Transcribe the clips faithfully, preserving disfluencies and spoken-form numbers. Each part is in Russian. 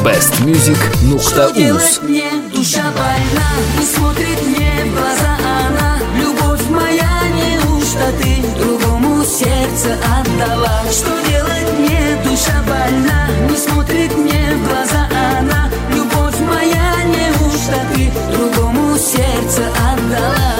Best Music Нукта Что делать уз. мне? Душа больна, не смотрит мне в глаза она. Любовь моя, неужто ты другому сердце отдала? Что делать мне? Душа больна, не смотрит мне в глаза она. Любовь моя, неужто ты другому сердце отдала?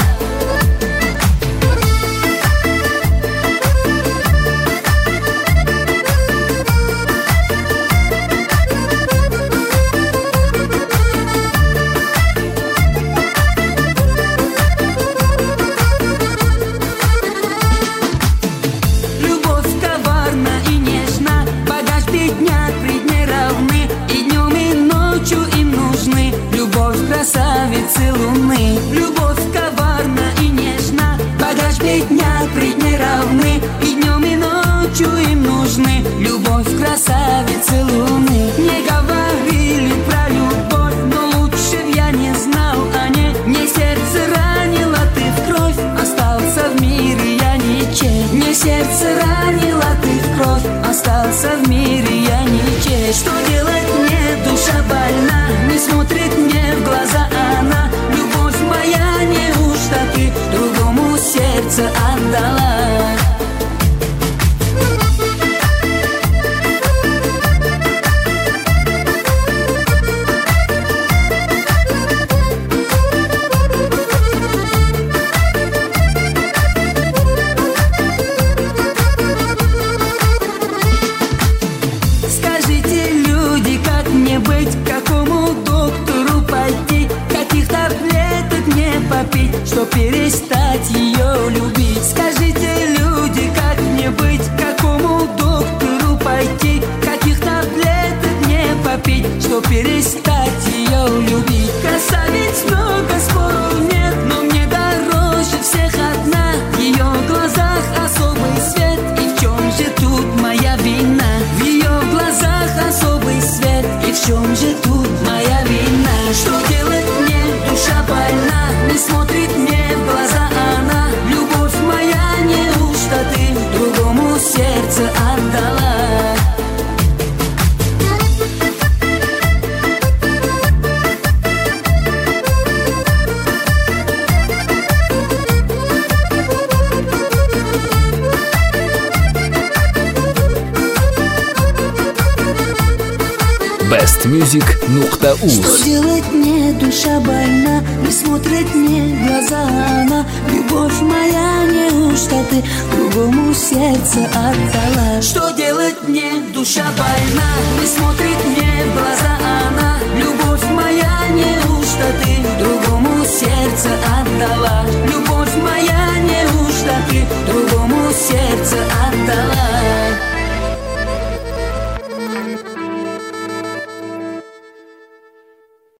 Красавицы луны, любовь коварна и нежна. Багаж бедняк пред ней равны, и днем и ночью им нужны. Любовь красавицы луны. Мне говорили про любовь, но лучше б я не знал о ней. Мне сердце ранило ты в кровь, остался в мире я ничей. Мне сердце ранило ты в кровь, остался в мире я ничей. Что делать мне? Душа больна, не смотрит мне в глаза она. Любовь моя, неужто ты другому сердце отдала? Скажите, люди, как мне быть, к какому доктору пойти, каких таблеток мне попить, чтоб перестать ее любить? Скажите, люди, как мне быть, к какому доктору пойти, каких таблеток мне попить, чтоб перестать ее любить? Красавиц много, спору нет, но мне дороже всех одна. В ее глазах особый свет, и в чем же тут моя вина? В ее глазах особый свет, и в чем же тут моя вина? Что делать мне? Душа больна, не смотрит мне в глаза она. Любовь моя, неужто ты другому сердце отдала? Best Music Нукта уз. Что делать мне? Душа больна, не смотрит мне в глаза она. Любовь моя, неужто ты другому сердце отдала? Что делать мне? Душа больна, не смотрит мне в глаза